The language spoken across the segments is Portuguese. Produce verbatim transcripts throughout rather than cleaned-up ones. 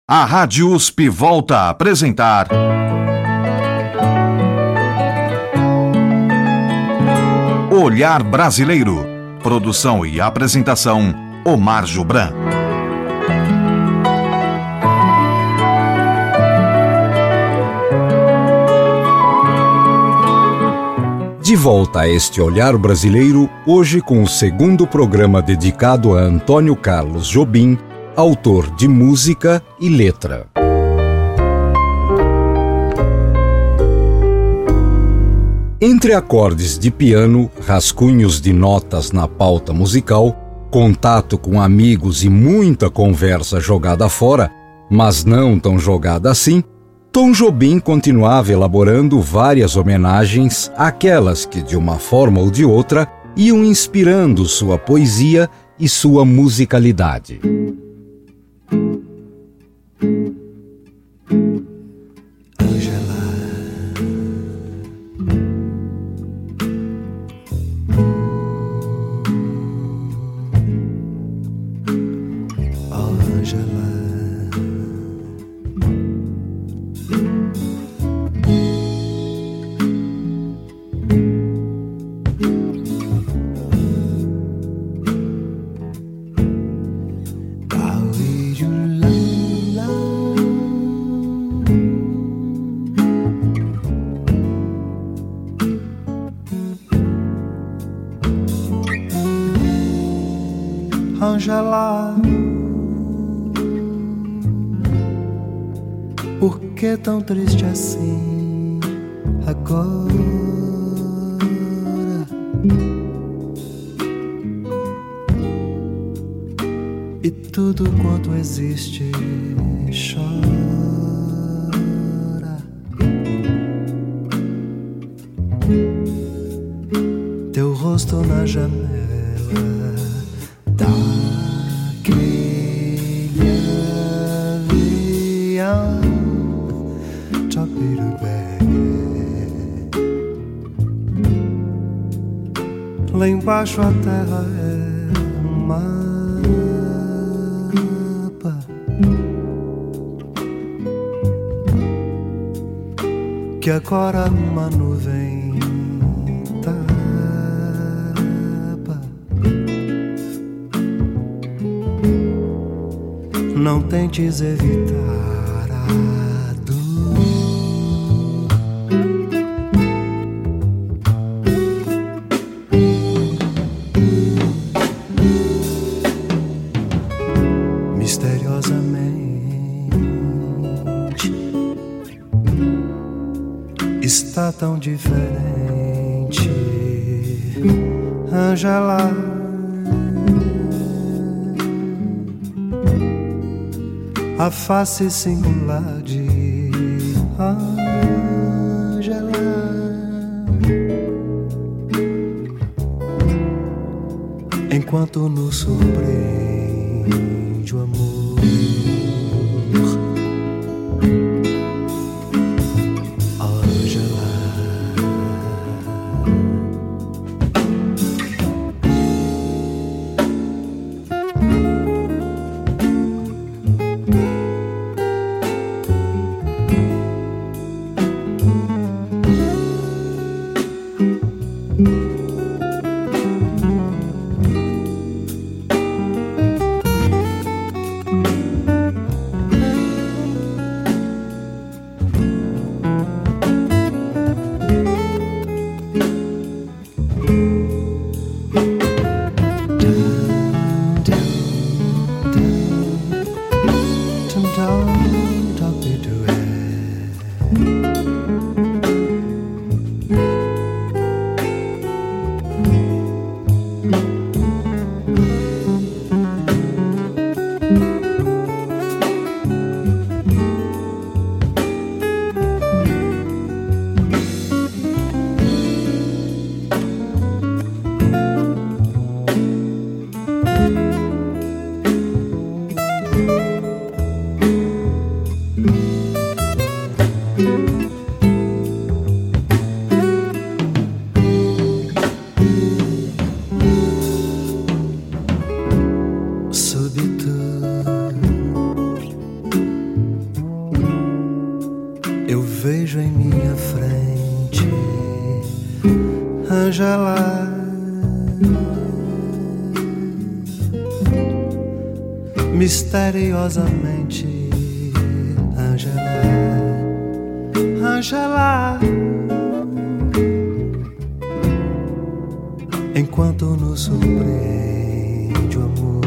A Rádio U S P volta a apresentar Olhar Brasileiro. Produção e apresentação, Omar Jubran. De volta a este Olhar Brasileiro, hoje com o segundo programa dedicado a Antônio Carlos Jobim, autor de música e letra. Entre acordes de piano, rascunhos de notas na pauta musical, contato com amigos e muita conversa jogada fora, mas não tão jogada assim, Tom Jobim continuava elaborando várias homenagens àquelas que, de uma forma ou de outra, iam inspirando sua poesia e sua musicalidade. Angela, por que tão triste assim agora? E tudo quanto existe chora. Teu rosto na janela daquele avião, Chapirubé. Lá embaixo a terra é um mapa que agora uma nuvem tapa. Não tentes evitar a dor. Misteriosamente está tão diferente, Angela. A face singular de Angela, enquanto nos surpreende o amor. vejo em minha frente, Angela. Misteriosamente, Angela, Angela. Enquanto nos surpreende o amor,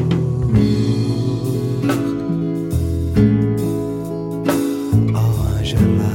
oh Angela.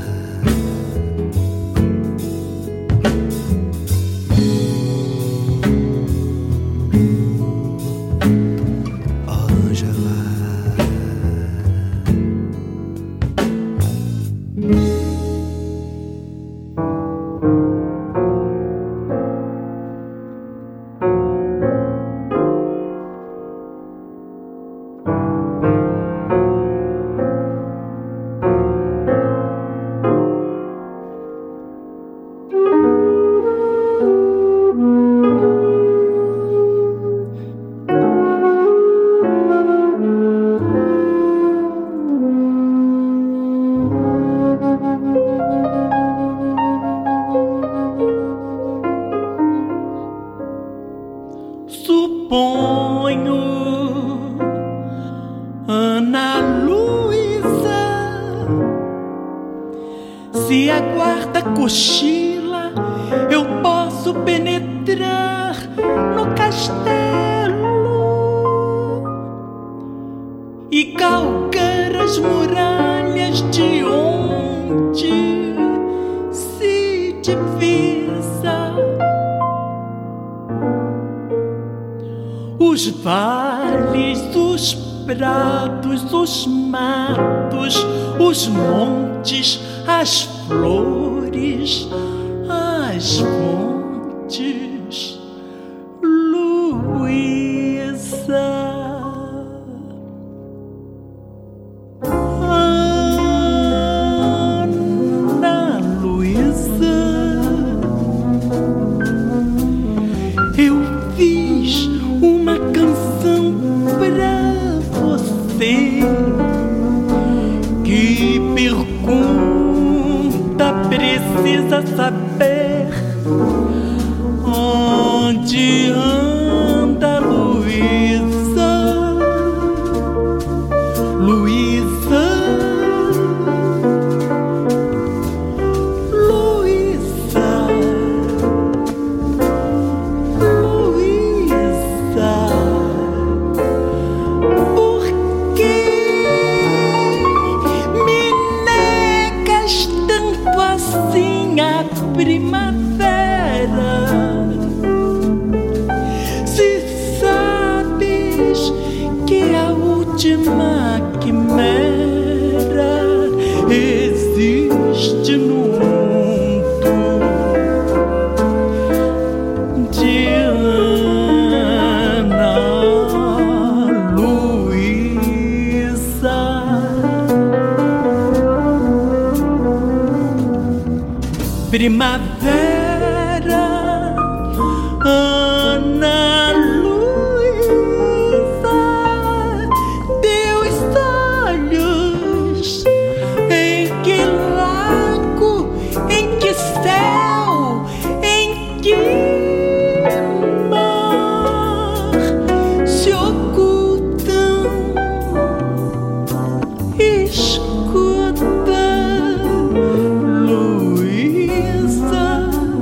Os vales, os prados, os matos, os montes, as flores, as fontes, Luísa. Ana Luísa, eu fiz uma canção pra você que pergunta, precisa saber onde anda Luísa, Luísa, Luísa. Primavera, se sabes que a última quimera existe no mundo de Ana Luísa. Primavera, Ana Luísa, teus olhos, em que lago, em que céu, em que mar se ocultam, escuta, Luísa.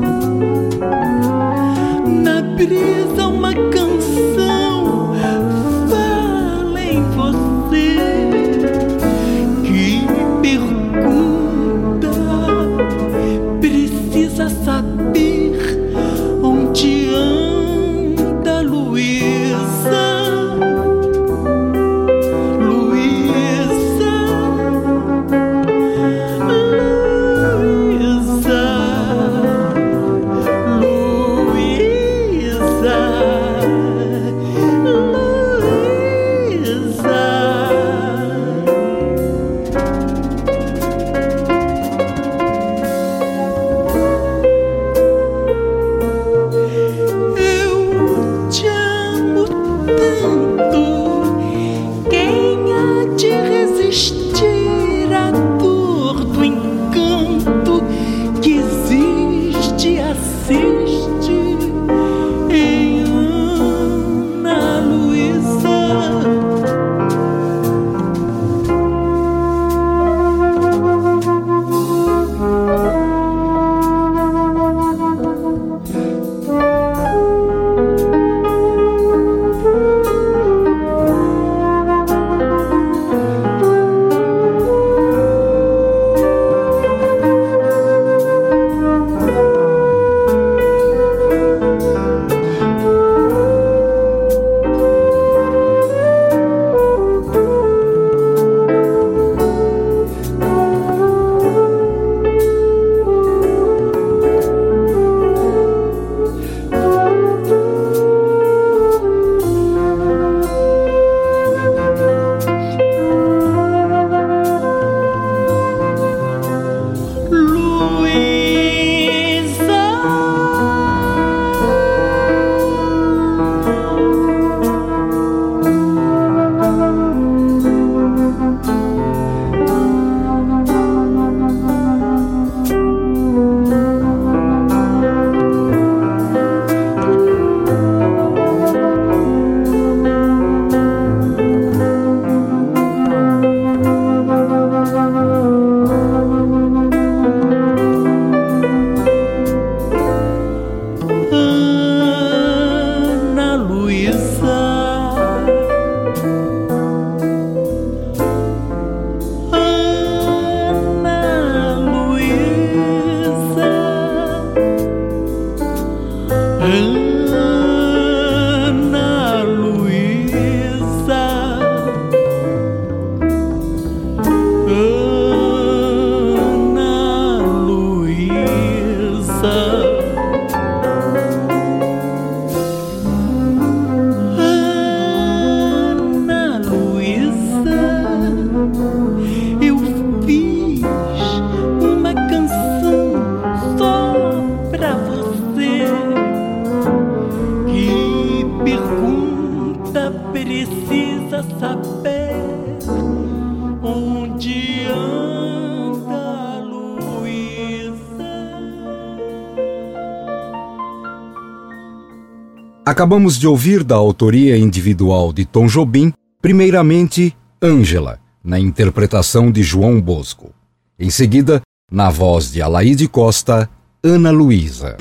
Acabamos de ouvir da autoria individual de Tom Jobim, primeiramente Ângela, na interpretação de João Bosco. Em seguida, na voz de Alaide Costa, Ana Luísa.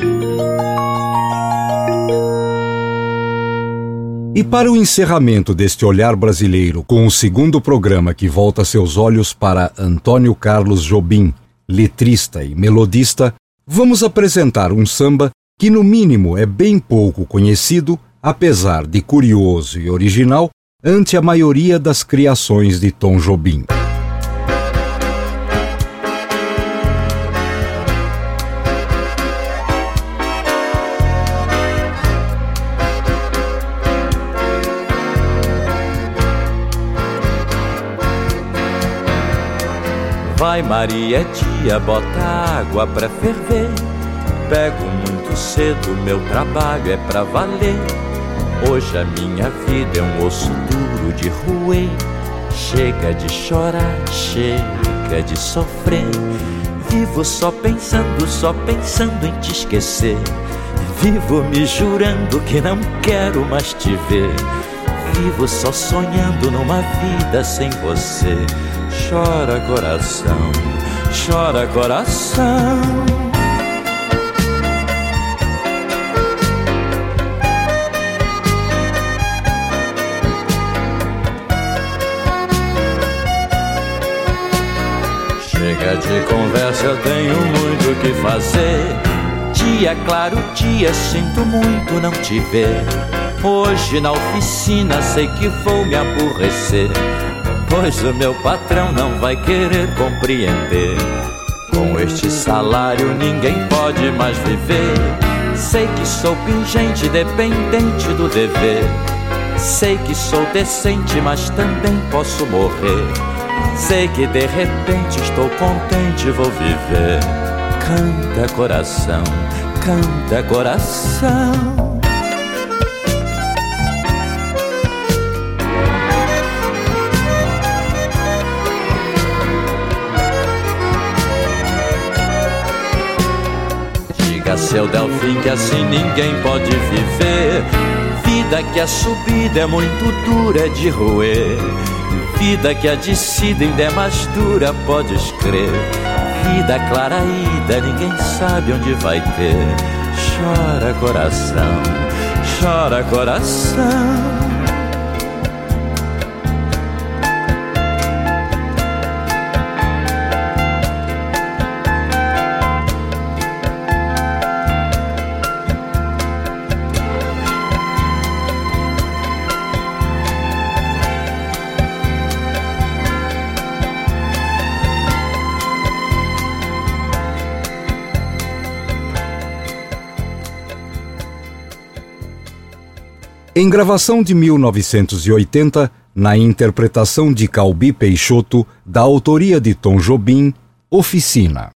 E para o encerramento deste Olhar Brasileiro com o segundo programa que volta seus olhos para Antônio Carlos Jobim, letrista e melodista, vamos apresentar um samba que no mínimo é bem pouco conhecido, apesar de curioso e original, ante a maioria das criações de Tom Jobim. Vai Maria, é dia, bota água pra ferver. Pego muito cedo, meu trabalho é pra valer. Hoje a minha vida é um osso duro de roer. Chega de chorar, chega de sofrer. Vivo só pensando, só pensando em te esquecer. Vivo me jurando que não quero mais te ver. Vivo só sonhando numa vida sem você. Chora coração, chora coração. Chega de conversa, eu tenho muito o que fazer. Dia claro, dia, sinto muito não te ver. Hoje na oficina sei que vou me aborrecer, pois o meu patrão não vai querer compreender. Com este salário ninguém pode mais viver. Sei que sou pingente, dependente do dever. Sei que sou decente, mas também posso morrer. Sei que de repente estou contente, vou viver. Canta coração, canta coração. Seu Delfim que assim ninguém pode viver. Vida que a subida é muito dura de roer. Vida que a descida ainda é mais dura, podes crer. Vida clara ida, ninguém sabe onde vai ter. Chora coração, chora coração. Em gravação de mil novecentos e oitenta, na interpretação de Calbi Peixoto, da autoria de Tom Jobim, Oficina.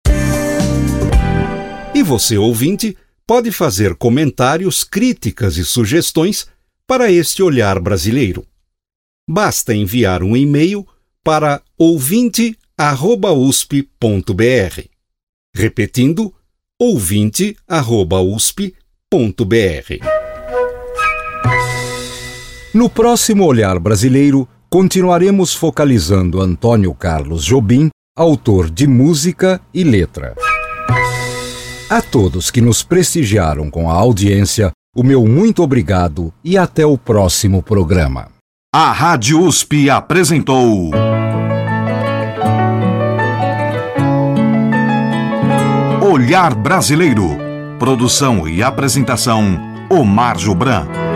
E você, ouvinte, pode fazer comentários, críticas e sugestões para este Olhar Brasileiro. Basta enviar um e-mail para ouvinte arroba usp ponto br. Repetindo, ouvinte arroba usp ponto br. No próximo Olhar Brasileiro, continuaremos focalizando Antônio Carlos Jobim, autor de música e letra. A todos que nos prestigiaram com a audiência, o meu muito obrigado e até o próximo programa. A Rádio U S P apresentou Olhar Brasileiro. Produção e apresentação, Omar Jobran.